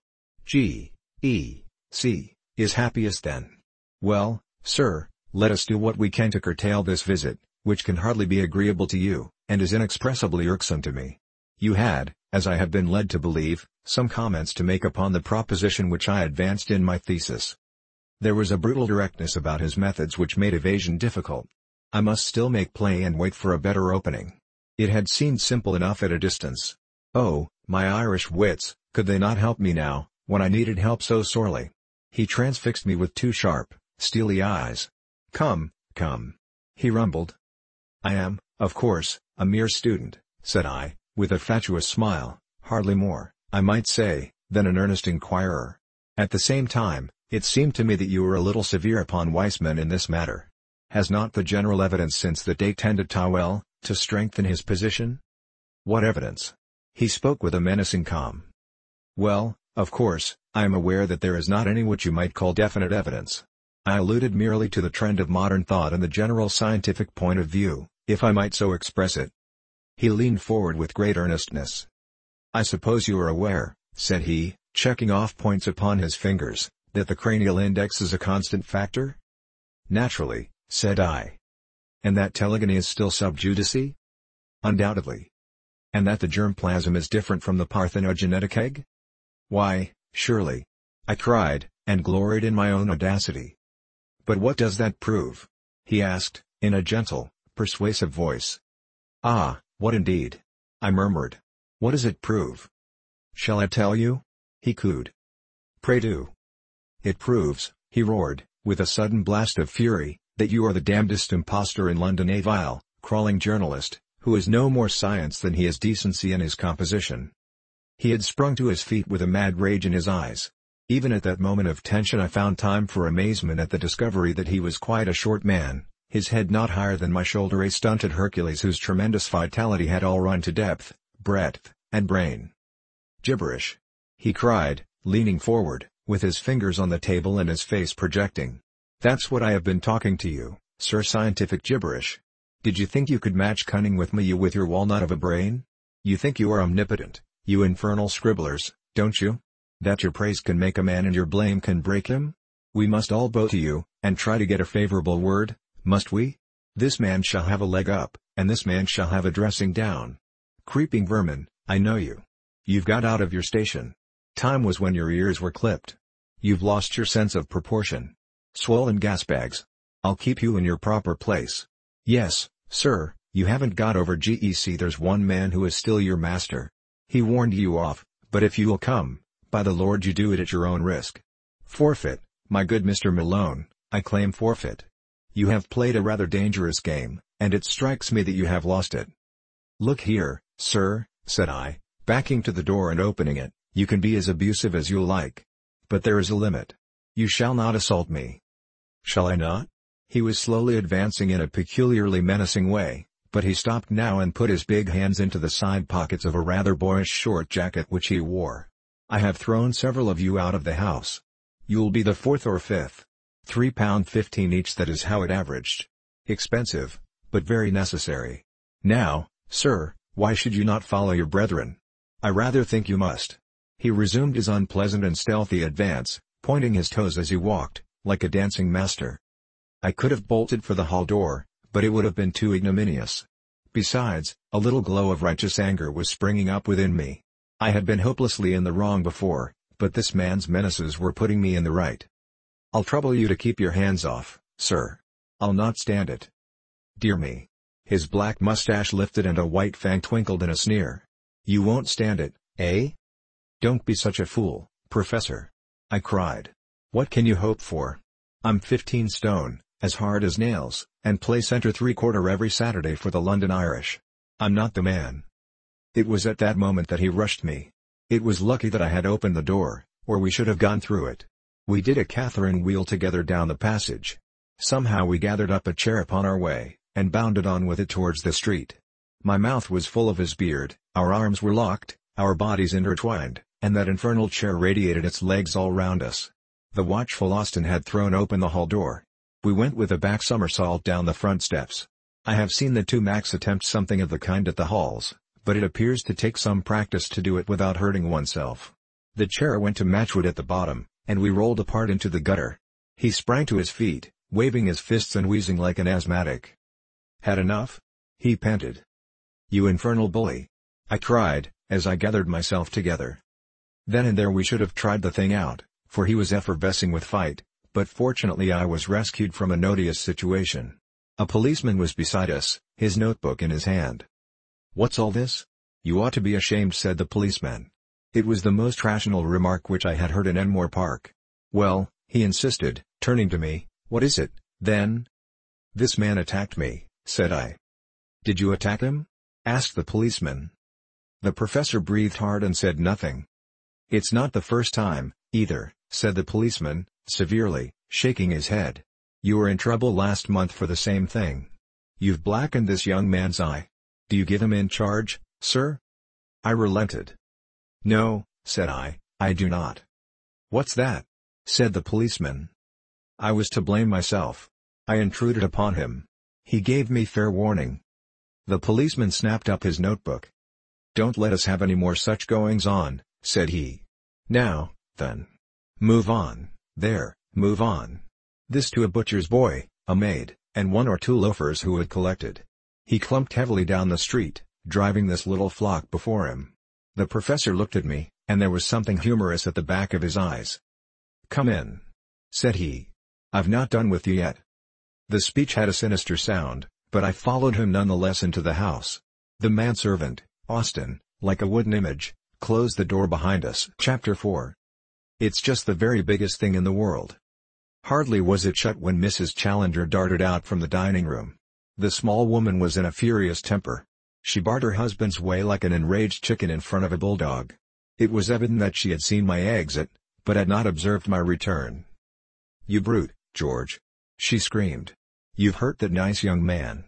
G. E. C. is happiest then. Well, sir, let us do what we can to curtail this visit, which can hardly be agreeable to you, and is inexpressibly irksome to me. You had, as I have been led to believe, some comments to make upon the proposition which I advanced in my thesis. There was a brutal directness about his methods which made evasion difficult. I must still make play and wait for a better opening. It had seemed simple enough at a distance. Oh, my Irish wits, could they not help me now, when I needed help so sorely? He transfixed me with two sharp, steely eyes. "Come, come," he rumbled. "I am, of course, a mere student," said I, with a fatuous smile, hardly more, I might say, than an earnest inquirer. At the same time, it seemed to me that you were a little severe upon Weissman in this matter. Has not the general evidence since the date tended to well, to strengthen his position? What evidence? He spoke with a menacing calm. Well, of course, I am aware that there is not any what you might call definite evidence. I alluded merely to the trend of modern thought and the general scientific point of view, if I might so express it. He leaned forward with great earnestness. "I suppose you are aware," said he, checking off points upon his fingers, "that the cranial index is a constant factor?" "Naturally," said I. "And that telegony is still sub judice?" "Undoubtedly." "And that the germplasm is different from the parthenogenetic egg?" "Why, surely," I cried, and gloried in my own audacity. "But what does that prove?" he asked, in a gentle, persuasive voice. "Ah, what indeed?" I murmured. "What does it prove?" "Shall I tell you?" he cooed. "Pray do." "It proves," he roared, with a sudden blast of fury, "that you are the damnedest impostor in London, a vile, crawling journalist, who is no more science than he is decency in his composition." He had sprung to his feet with a mad rage in his eyes. Even at that moment of tension I found time for amazement at the discovery that he was quite a short man, his head not higher than my shoulder, a stunted Hercules whose tremendous vitality had all run to depth, breadth, and brain. "Gibberish!" he cried, leaning forward, with his fingers on the table and his face projecting. "That's what I have been talking to you, sir, scientific gibberish. Did you think you could match cunning with me, you with your walnut of a brain? You think you are omnipotent, you infernal scribblers, don't you? That your praise can make a man and your blame can break him? We must all bow to you, and try to get a favorable word, must we? This man shall have a leg up, and this man shall have a dressing down. Creeping vermin, I know you. You've got out of your station. Time was when your ears were clipped. You've lost your sense of proportion. Swollen gas bags. I'll keep you in your proper place. Yes, sir, you haven't got over G E C. There's one man who is still your master. He warned you off, but if you will come, by the Lord you do it at your own risk. Forfeit, my good Mister Malone, I claim forfeit. You have played a rather dangerous game, and it strikes me that you have lost it." "Look here, sir," said I, backing to the door and opening it, "you can be as abusive as you like. But there is a limit. You shall not assault me." "Shall I not?" He was slowly advancing in a peculiarly menacing way, but he stopped now and put his big hands into the side pockets of a rather boyish short jacket which he wore. "I have thrown several of you out of the house. You'll be the fourth or fifth. Three pound fifteen each, that is how it averaged. Expensive, but very necessary. Now, sir, why should you not follow your brethren? I rather think you must." He resumed his unpleasant and stealthy advance, pointing his toes as he walked, like a dancing master. I could have bolted for the hall door, but it would have been too ignominious. Besides, a little glow of righteous anger was springing up within me. I had been hopelessly in the wrong before, but this man's menaces were putting me in the right. "I'll trouble you to keep your hands off, sir. I'll not stand it." "Dear me." His black mustache lifted and a white fang twinkled in a sneer. "You won't stand it, eh?" "Don't be such a fool, Professor," I cried. "What can you hope for? I'm fifteen stone, as hard as nails, and play centre three-quarter every Saturday for the London Irish. I'm not the man." It was at that moment that he rushed me. It was lucky that I had opened the door, or we should have gone through it. We did a Catherine wheel together down the passage. Somehow we gathered up a chair upon our way, and bounded on with it towards the street. My mouth was full of his beard, our arms were locked, our bodies intertwined, and that infernal chair radiated its legs all round us. The watchful Austin had thrown open the hall door. We went with a back somersault down the front steps. I have seen the two Macs attempt something of the kind at the halls, but it appears to take some practice to do it without hurting oneself. The chair went to matchwood at the bottom, and we rolled apart into the gutter. He sprang to his feet, waving his fists and wheezing like an asthmatic. "Had enough?" he panted. "You infernal bully!" I cried, as I gathered myself together. Then and there we should have tried the thing out, for he was effervescing with fight, but fortunately I was rescued from an odious situation. A policeman was beside us, his notebook in his hand. "What's all this? You ought to be ashamed," said the policeman. It was the most rational remark which I had heard in Enmore Park. "Well," he insisted, turning to me, "what is it, then?" "This man attacked me," said I. "Did you attack him?" asked the policeman. The professor breathed hard and said nothing. "It's not the first time, either," said the policeman, severely, shaking his head. "You were in trouble last month for the same thing. You've blackened this young man's eye. Do you give him in charge, sir?" I relented. "No," said I, "I do not." "What's that?" said the policeman. "I was to blame myself. I intruded upon him. He gave me fair warning." The policeman snapped up his notebook. "Don't let us have any more such goings-on," said he. "Now, then. Move on, there, move on." This to a butcher's boy, a maid, and one or two loafers who had collected. He clumped heavily down the street, driving this little flock before him. The professor looked at me, and there was something humorous at the back of his eyes. "Come in," said he. "I've not done with you yet." The speech had a sinister sound, but I followed him nonetheless into the house. The manservant, Austin, like a wooden image, closed the door behind us. Chapter four. It's just the very biggest thing in the world. Hardly was it shut when Missus Challenger darted out from the dining room. The small woman was in a furious temper. She barred her husband's way like an enraged chicken in front of a bulldog. It was evident that she had seen my exit, but had not observed my return. "You brute, George!" she screamed. "You've hurt that nice young man."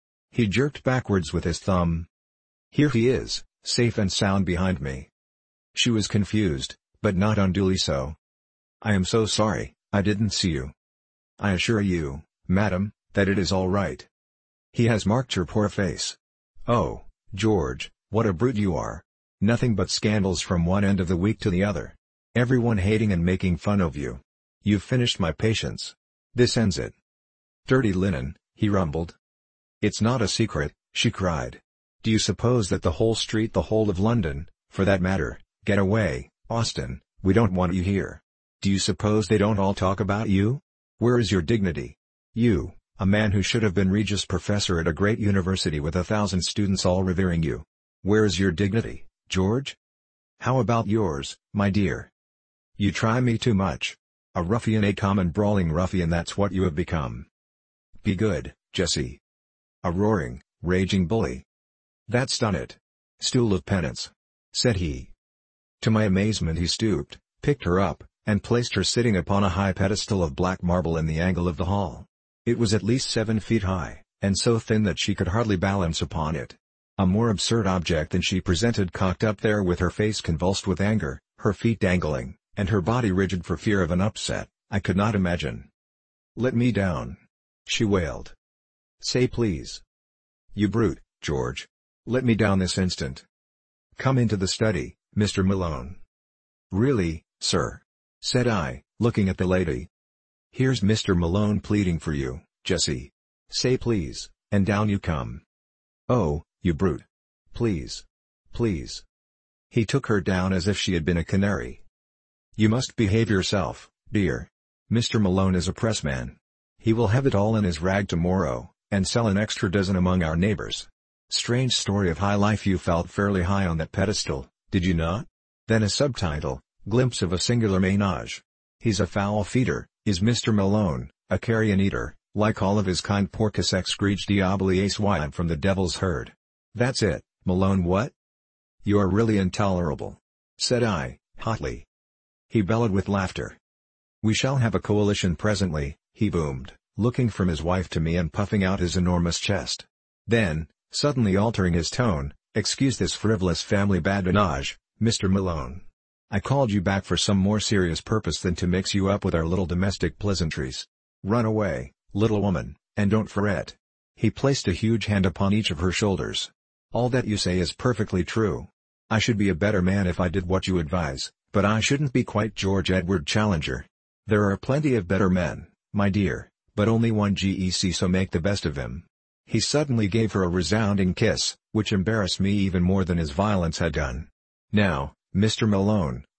He jerked backwards with his thumb. "Here he is, safe and sound behind me." She was confused, but not unduly so. "I am so sorry, I didn't see you." "I assure you, madam, that it is all right." "He has marked your poor face." "Oh, George, what a brute you are! Nothing but scandals from one end of the week to the other. Everyone hating and making fun of you. You've finished my patience. This ends it." "Dirty linen," he rumbled. "It's not a secret," she cried. "Do you suppose that the whole street, the whole of London, for that matter, get away, Austin, we don't want you here. Do you suppose they don't all talk about you? Where is your dignity? You, a man who should have been Regius Professor at a great university with a thousand students all revering you. Where is your dignity, George? How about yours, my dear? You try me too much. A ruffian, a common brawling ruffian, that's what you have become. Be good, Jessie. A roaring, raging bully. That's done it. Stool of penance," said he. To my amazement he stooped, picked her up, and placed her sitting upon a high pedestal of black marble in the angle of the hall. It was at least seven feet high, and so thin that she could hardly balance upon it. A more absurd object than she presented cocked up there with her face convulsed with anger, her feet dangling, and her body rigid for fear of an upset, I could not imagine. "Let me down," she wailed. "Say please." "You brute, George. Let me down this instant." "Come into the study, Mister Malone." "Really, sir?" said I, looking at the lady. "Here's Mister Malone pleading for you, Jessie. Say please, and down you come." "Oh, you brute. Please. Please." He took her down as if she had been a canary. "You must behave yourself, dear. Mister Malone is a pressman. He will have it all in his rag tomorrow, and sell an extra dozen among our neighbors. Strange story of high life. You felt fairly high on that pedestal, did you not? Then a subtitle, Glimpse of a Singular Menage. He's a foul feeder, is Mister Malone, a carrion eater, like all of his kind, porcus ex grege diaboli ace swine from the devil's herd. That's it, Malone. What? You're really intolerable," said I, hotly. He bellowed with laughter. "We shall have a coalition presently," he boomed, looking from his wife to me and puffing out his enormous chest. Then, suddenly altering his tone, "Excuse this frivolous family badinage, Mister Malone. I called you back for some more serious purpose than to mix you up with our little domestic pleasantries. Run away, little woman, and don't fret." He placed a huge hand upon each of her shoulders. "All that you say is perfectly true. I should be a better man if I did what you advise, but I shouldn't be quite George Edward Challenger. There are plenty of better men, my dear, but only one Gec, so make the best of him." He suddenly gave her a resounding kiss, which embarrassed me even more than his violence had done. "Now, Mister Malone,"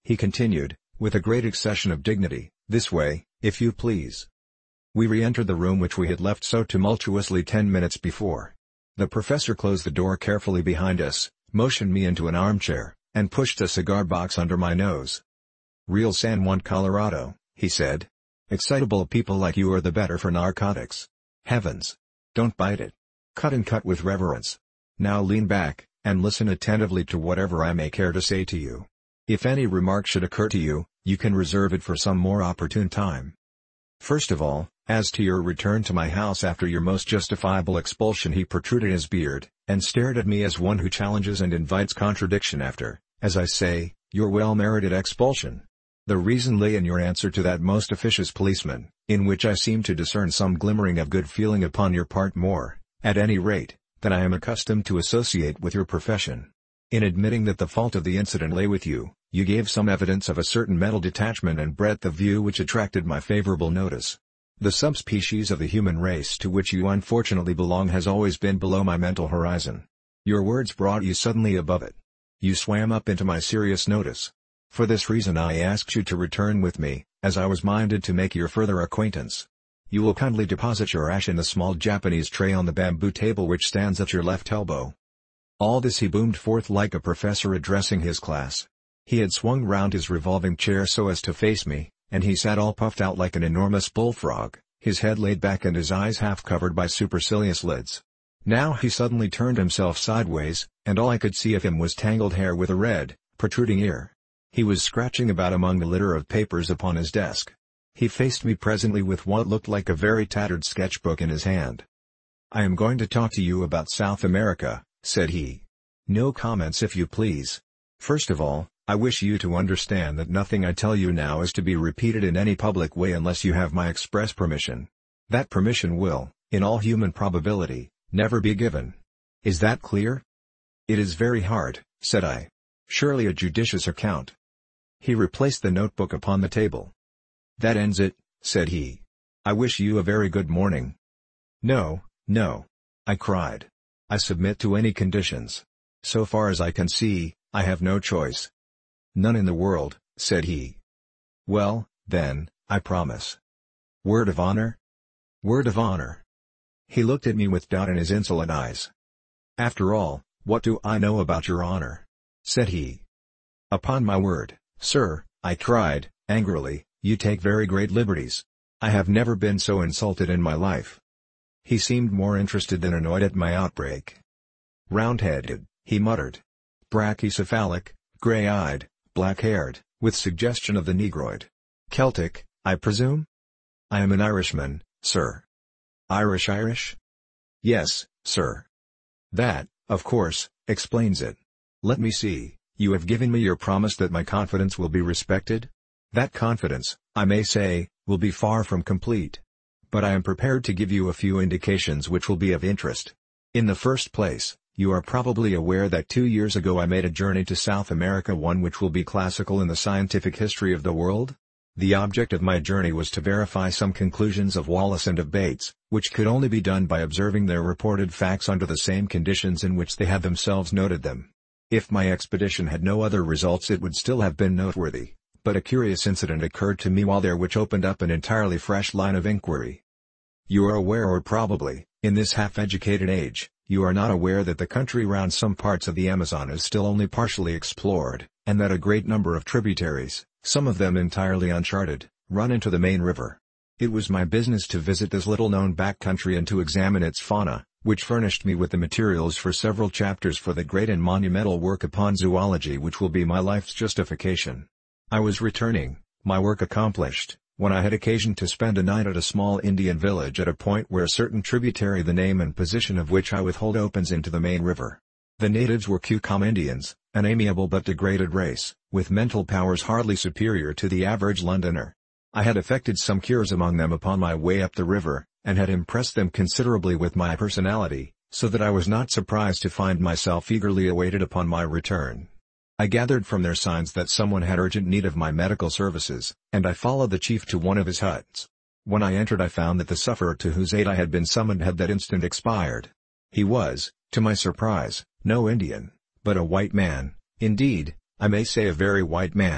he continued, with a great accession of dignity, "this way, if you please." We re-entered the room which we had left so tumultuously ten minutes before. The professor closed the door carefully behind us, motioned me into an armchair, and pushed a cigar box under my nose. "Real San Juan, Colorado," he said. "Excitable people like you are the better for narcotics. Heavens! Don't bite it. Cut and cut with reverence. Now lean back, and listen attentively to whatever I may care to say to you. If any remark should occur to you, you can reserve it for some more opportune time. First of all, as to your return to my house after your most justifiable expulsion." He protruded his beard, and stared at me as one who challenges and invites contradiction after, as I say, your well-merited expulsion. The reason lay in your answer to that most officious policeman, in which I seem to discern some glimmering of good feeling upon your part more, at any rate, than I am accustomed to associate with your profession. In admitting that the fault of the incident lay with you, you gave some evidence of a certain mental detachment and breadth of view which attracted my favorable notice. The subspecies of the human race to which you unfortunately belong has always been below my mental horizon. Your words brought you suddenly above it. You swam up into my serious notice. For this reason I asked you to return with me, as I was minded to make your further acquaintance. You will kindly deposit your ash in the small Japanese tray on the bamboo table which stands at your left elbow." All this he boomed forth like a professor addressing his class. He had swung round his revolving chair so as to face me, and he sat all puffed out like an enormous bullfrog, his head laid back and his eyes half covered by supercilious lids. Now he suddenly turned himself sideways, and all I could see of him was tangled hair with a red, protruding ear. He was scratching about among the litter of papers upon his desk. He faced me presently with what looked like a very tattered sketchbook in his hand. "I am going to talk to you about South America," said he. "No comments if you please. First of all, I wish you to understand that nothing I tell you now is to be repeated in any public way unless you have my express permission. That permission will, in all human probability, never be given. Is that clear?" "It is very hard," said I. "Surely a judicious account." He replaced the notebook upon the table. "That ends it," said he. "I wish you a very good morning." "No, no," I cried. "I submit to any conditions. So far as I can see, I have no choice." "None in the world," said he. "Well, then, I promise." "Word of honor?" "Word of honor." He looked at me with doubt in his insolent eyes. "After all, what do I know about your honor?" said he. "Upon my word, sir," I cried, angrily, "you take very great liberties. I have never been so insulted in my life." He seemed more interested than annoyed at my outbreak. "Round-headed," he muttered. "Brachycephalic, gray-eyed, black-haired, with suggestion of the Negroid. Celtic, I presume?" "I am an Irishman, sir." "Irish-Irish?" "Yes, sir." "That, of course, explains it. Let me see, you have given me your promise that my confidence will be respected? That confidence, I may say, will be far from complete. But I am prepared to give you a few indications which will be of interest. In the first place, you are probably aware that two years ago I made a journey to South America, one which will be classical in the scientific history of the world? The object of my journey was to verify some conclusions of Wallace and of Bates, which could only be done by observing their reported facts under the same conditions in which they had themselves noted them. If my expedition had no other results it would still have been noteworthy, but a curious incident occurred to me while there which opened up an entirely fresh line of inquiry. You are aware, or probably, in this half-educated age, you are not aware that the country round some parts of the Amazon is still only partially explored, and that a great number of tributaries, some of them entirely uncharted, run into the main river. It was my business to visit this little-known back country and to examine its fauna, which furnished me with the materials for several chapters for the great and monumental work upon zoology which will be my life's justification. I was returning, my work accomplished, when I had occasion to spend a night at a small Indian village at a point where a certain tributary, the name and position of which I withhold, opens into the main river. The natives were Kukum Indians, an amiable but degraded race, with mental powers hardly superior to the average Londoner. I had effected some cures among them upon my way up the river, and had impressed them considerably with my personality, so that I was not surprised to find myself eagerly awaited upon my return. I gathered from their signs that someone had urgent need of my medical services, and I followed the chief to one of his huts. When I entered I found that the sufferer to whose aid I had been summoned had that instant expired. He was, to my surprise, no Indian, but a white man, indeed, I may say a very white man,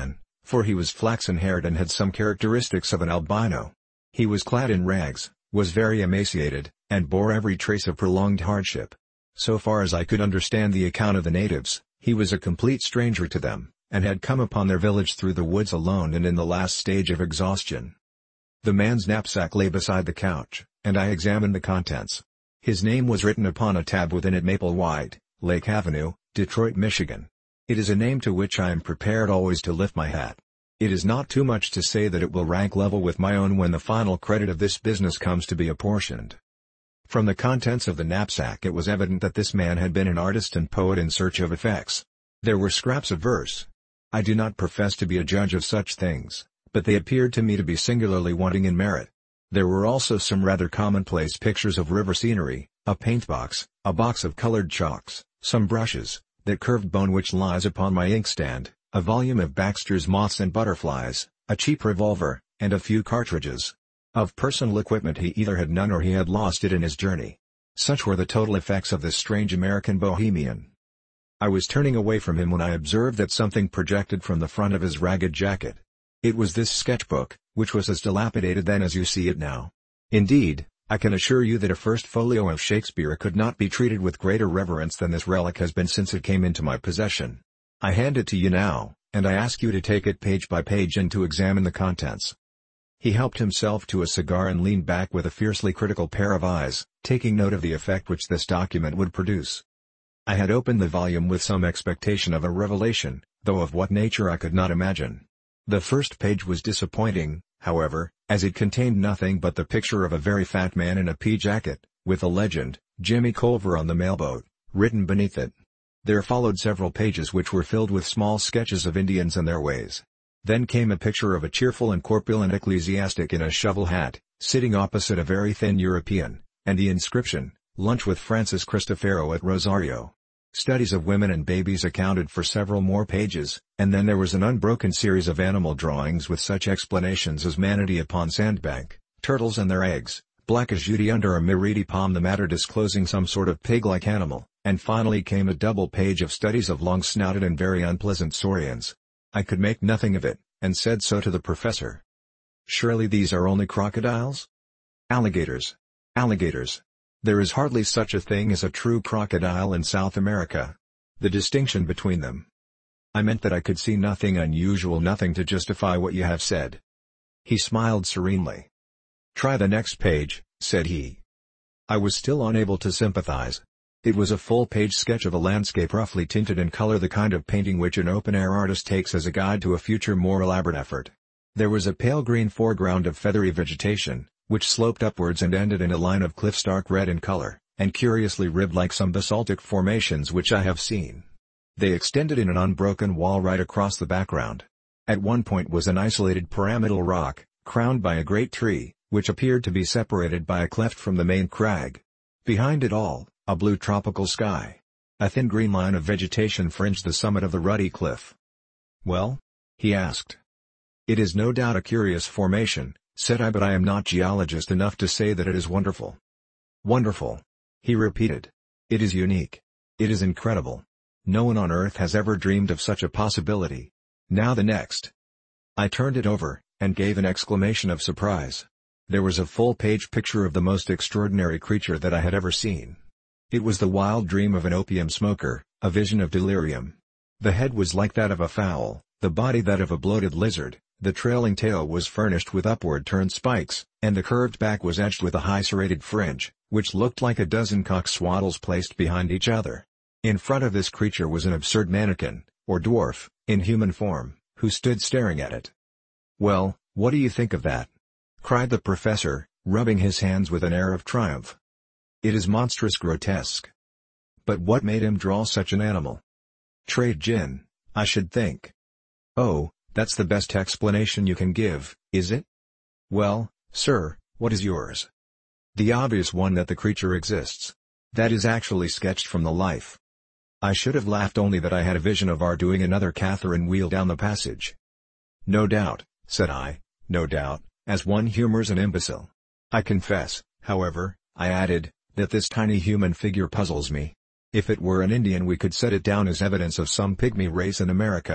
for he was flaxen-haired and had some characteristics of an albino. He was clad in rags, was very emaciated, and bore every trace of prolonged hardship. So far as I could understand the account of the natives, he was a complete stranger to them, and had come upon their village through the woods alone and in the last stage of exhaustion. The man's knapsack lay beside the couch, and I examined the contents. His name was written upon a tab within it: Maplewhite, Lake Avenue, Detroit, Michigan. It is a name to which I am prepared always to lift my hat. It is not too much to say that it will rank level with my own when the final credit of this business comes to be apportioned. From the contents of the knapsack it was evident that this man had been an artist and poet in search of effects. There were scraps of verse. I do not profess to be a judge of such things, but they appeared to me to be singularly wanting in merit. There were also some rather commonplace pictures of river scenery, a paintbox, a box of colored chalks, some brushes, that curved bone which lies upon my inkstand, a volume of Baxter's Moths and Butterflies, a cheap revolver, and a few cartridges. Of personal equipment he either had none or he had lost it in his journey. Such were the total effects of this strange American bohemian. I was turning away from him when I observed that something projected from the front of his ragged jacket. It was this sketchbook, which was as dilapidated then as you see it now. Indeed, I can assure you that a first folio of Shakespeare could not be treated with greater reverence than this relic has been since it came into my possession. I hand it to you now, and I ask you to take it page by page and to examine the contents." He helped himself to a cigar and leaned back with a fiercely critical pair of eyes, taking note of the effect which this document would produce. I had opened the volume with some expectation of a revelation, though of what nature I could not imagine. The first page was disappointing, however, as it contained nothing but the picture of a very fat man in a pea jacket, with a legend, "Jimmy Culver on the mailboat," written beneath it. There followed several pages which were filled with small sketches of Indians and their ways. Then came a picture of a cheerful and corpulent ecclesiastic in a shovel hat, sitting opposite a very thin European, and the inscription, "Lunch with Francis Cristofero at Rosario." Studies of women and babies accounted for several more pages, and then there was an unbroken series of animal drawings with such explanations as manatee upon sandbank, turtles and their eggs, black as Judy under a miriti palm, the matter disclosing some sort of pig-like animal, and finally came a double page of studies of long-snouted and very unpleasant saurians. I could make nothing of it, and said so to the professor. "Surely these are only crocodiles?" "Alligators. Alligators. There is hardly such a thing as a true crocodile in South America. The distinction between them." I meant that I could see nothing unusual, nothing to justify what you have said. He smiled serenely. "Try the next page," said he. I was still unable to sympathize. It was a full-page sketch of a landscape roughly tinted in color, the kind of painting which an open-air artist takes as a guide to a future more elaborate effort. There was a pale green foreground of feathery vegetation, which sloped upwards and ended in a line of cliffs dark red in color, and curiously ribbed like some basaltic formations which I have seen. They extended in an unbroken wall right across the background. At one point was an isolated pyramidal rock, crowned by a great tree, which appeared to be separated by a cleft from the main crag. Behind it all, a blue tropical sky. A thin green line of vegetation fringed the summit of the ruddy cliff. "Well?" he asked. "It is no doubt a curious formation," said I, "but I am not geologist enough to say that it is wonderful." "Wonderful," he repeated. "It is unique. It is incredible. No one on earth has ever dreamed of such a possibility. Now the next." I turned it over, and gave an exclamation of surprise. There was a full-page picture of the most extraordinary creature that I had ever seen. It was the wild dream of an opium smoker, a vision of delirium. The head was like that of a fowl, the body that of a bloated lizard, the trailing tail was furnished with upward-turned spikes, and the curved back was edged with a high serrated fringe, which looked like a dozen cockswaddles placed behind each other. In front of this creature was an absurd mannequin, or dwarf, in human form, who stood staring at it. "Well, what do you think of that?" cried the professor, rubbing his hands with an air of triumph. "It is monstrous grotesque. But what made him draw such an animal? Trade gin, I should think." "Oh, that's the best explanation you can give, is it?" "Well, sir, what is yours?" "The obvious one that the creature exists. That is actually sketched from the life." I should have laughed only that I had a vision of our doing another Catherine wheel down the passage. "No doubt," said I, "no doubt, as one humors an imbecile. I confess, however," I added, "that this tiny human figure puzzles me. If it were an Indian we could set it down as evidence of some pygmy race in America,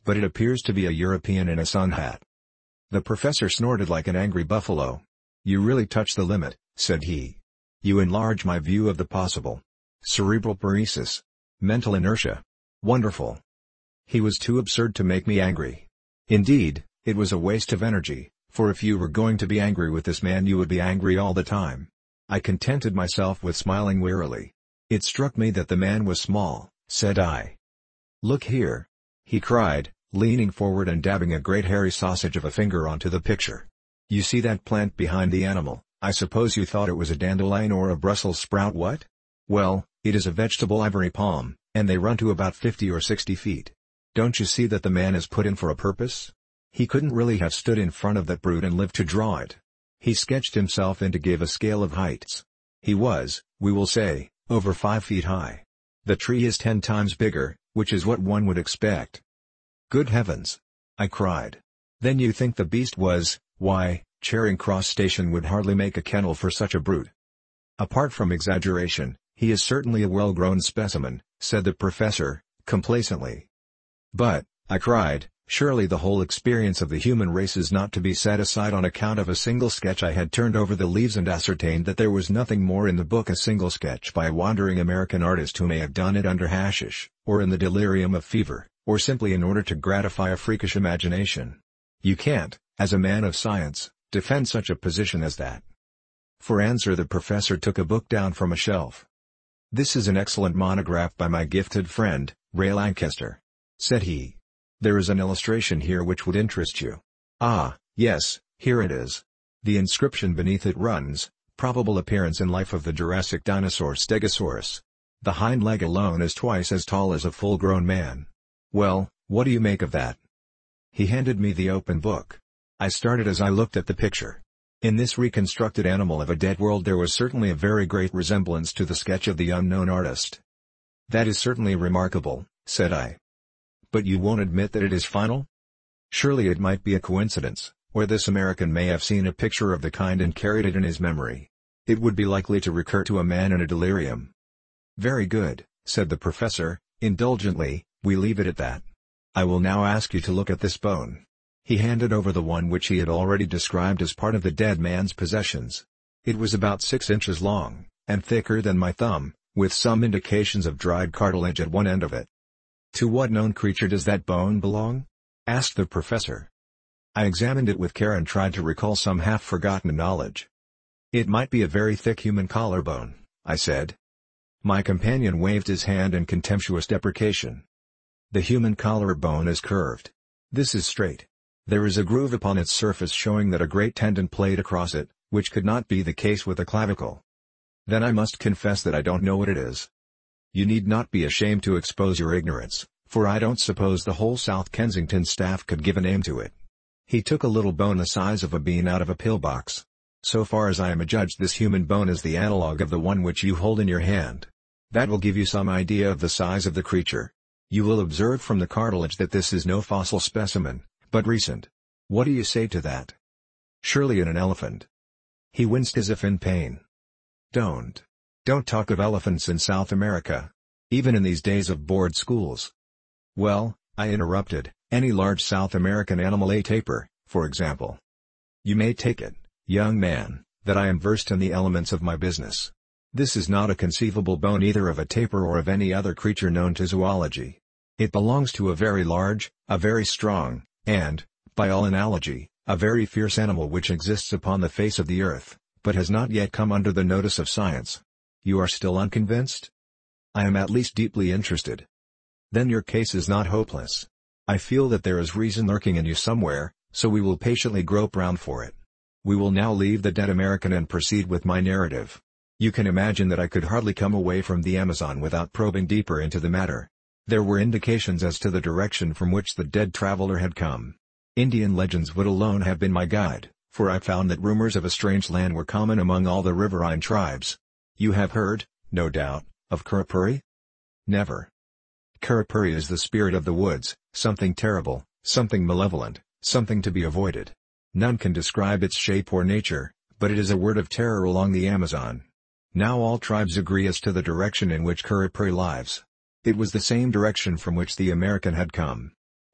but it appears to be a European in a sun hat." The professor snorted like an angry buffalo. "You really touch the limit," said he. "You enlarge my view of the possible. Cerebral paresis. Mental inertia. Wonderful." He was too absurd to make me angry. Indeed, it was a waste of energy, for if you were going to be angry with this man you would be angry all the time. I contented myself with smiling wearily. "It struck me that the man was small," said I. "Look here!" he cried, leaning forward and dabbing a great hairy sausage of a finger onto the picture. "You see that plant behind the animal? I suppose you thought it was a dandelion or a Brussels sprout. What? Well, it is a vegetable ivory palm, and they run to about fifty or sixty feet. Don't you see that the man is put in for a purpose? He couldn't really have stood in front of that brute and lived to draw it. He sketched himself in to give a scale of heights. He was, we will say, over five feet high. The tree is ten times bigger, which is what one would expect." "Good heavens!" I cried. "Then you think the beast was, why, Charing Cross Station would hardly make a kennel for such a brute." "Apart from exaggeration, he is certainly a well-grown specimen," said the professor, complacently. "But," I cried, "surely the whole experience of the human race is not to be set aside on account of a single sketch." I had turned over the leaves and ascertained that there was nothing more in the book, a single sketch by a wandering American artist who may have done it under hashish, or in the delirium of fever, or simply in order to gratify a freakish imagination. You can't, as a man of science, defend such a position as that. For answer the professor took a book down from a shelf. "This is an excellent monograph by my gifted friend, Ray Lankester," said he. "There is an illustration here which would interest you. Ah, yes, here it is. The inscription beneath it runs, 'Probable appearance in life of the Jurassic dinosaur Stegosaurus. The hind leg alone is twice as tall as a full-grown man.' Well, what do you make of that?" He handed me the open book. I started as I looked at the picture. In this reconstructed animal of a dead world there was certainly a very great resemblance to the sketch of the unknown artist. "That is certainly remarkable," said I. "But you won't admit that it is final? Surely it might be a coincidence, or this American may have seen a picture of the kind and carried it in his memory. It would be likely to recur to a man in a delirium." "Very good," said the professor, indulgently, "we leave it at that. I will now ask you to look at this bone." He handed over the one which he had already described as part of the dead man's possessions. It was about six inches long, and thicker than my thumb, with some indications of dried cartilage at one end of it. "To what known creature does that bone belong?" asked the professor. I examined it with care and tried to recall some half-forgotten knowledge. "It might be a very thick human collarbone," I said. My companion waved his hand in contemptuous deprecation. "The human collarbone is curved. This is straight. There is a groove upon its surface showing that a great tendon played across it, which could not be the case with a clavicle." "Then I must confess that I don't know what it is." "You need not be ashamed to expose your ignorance, for I don't suppose the whole South Kensington staff could give a name to it." He took a little bone the size of a bean out of a pillbox. "So far as I am adjudged, this human bone is the analogue of the one which you hold in your hand. That will give you some idea of the size of the creature. You will observe from the cartilage that this is no fossil specimen, but recent. What do you say to that? Surely in an elephant." He winced as if in pain. Don't. Don't talk of elephants in South America. Even in these days of board schools." "Well," I interrupted, "any large South American animal, a tapir, for example." "You may take it, young man, that I am versed in the elements of my business. This is not a conceivable bone either of a tapir or of any other creature known to zoology. It belongs to a very large, a very strong, and, by all analogy, a very fierce animal which exists upon the face of the earth, but has not yet come under the notice of science. You are still unconvinced?" "I am at least deeply interested." "Then your case is not hopeless. I feel that there is reason lurking in you somewhere, so we will patiently grope round for it. We will now leave the dead American and proceed with my narrative. You can imagine that I could hardly come away from the Amazon without probing deeper into the matter. There were indications as to the direction from which the dead traveler had come. Indian legends would alone have been my guide, for I found that rumors of a strange land were common among all the riverine tribes. You have heard, no doubt, of Kurupuri? Never. Kurupuri is the spirit of the woods, something terrible, something malevolent, something to be avoided. None can describe its shape or nature, but it is a word of terror along the Amazon. Now all tribes agree as to the direction in which Kurupuri lies. It was the same direction from which the American had come.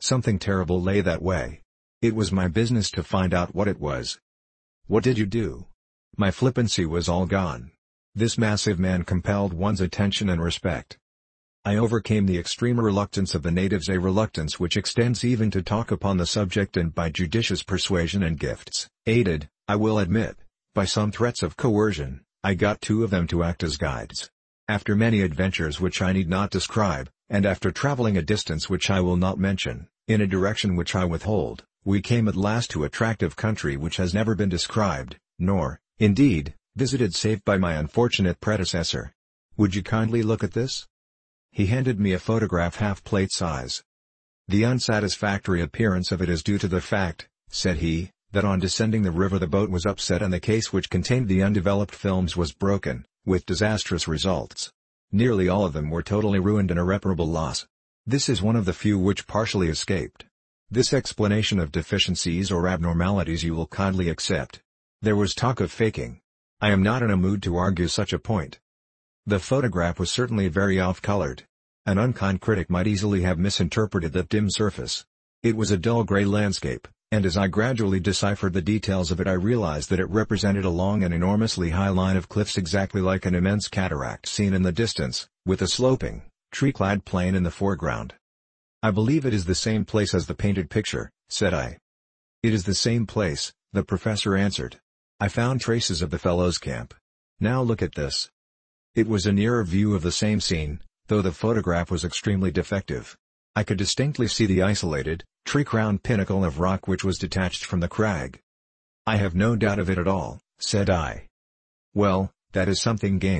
Something terrible lay that way. It was my business to find out what it was. What did you do? My flippancy was all gone. This massive man compelled one's attention and respect. I overcame the extreme reluctance of the natives, a reluctance which extends even to talk upon the subject, and by judicious persuasion and gifts, aided, I will admit, by some threats of coercion, I got two of them to act as guides. After many adventures which I need not describe, and after traveling a distance which I will not mention, in a direction which I withhold, we came at last to a tract of country which has never been described, nor, indeed, visited save by my unfortunate predecessor. Would you kindly look at this? He handed me a photograph half plate size. The unsatisfactory appearance of it is due to the fact, said he, that on descending the river the boat was upset and the case which contained the undeveloped films was broken, with disastrous results. Nearly all of them were totally ruined and irreparable loss. This is one of the few which partially escaped. This explanation of deficiencies or abnormalities you will kindly accept. There was talk of faking. I am not in a mood to argue such a point. The photograph was certainly very off-colored. An unkind critic might easily have misinterpreted that dim surface. It was a dull gray landscape, and as I gradually deciphered the details of it I realized that it represented a long and enormously high line of cliffs exactly like an immense cataract seen in the distance, with a sloping, tree-clad plain in the foreground. I believe it is the same place as the painted picture, said I. It is the same place, the professor answered. I found traces of the fellow's camp. Now look at this. It was a nearer view of the same scene, though the photograph was extremely defective. I could distinctly see the isolated, tree-crowned pinnacle of rock which was detached from the crag. I have no doubt of it at all, said I. Well, that is something gained.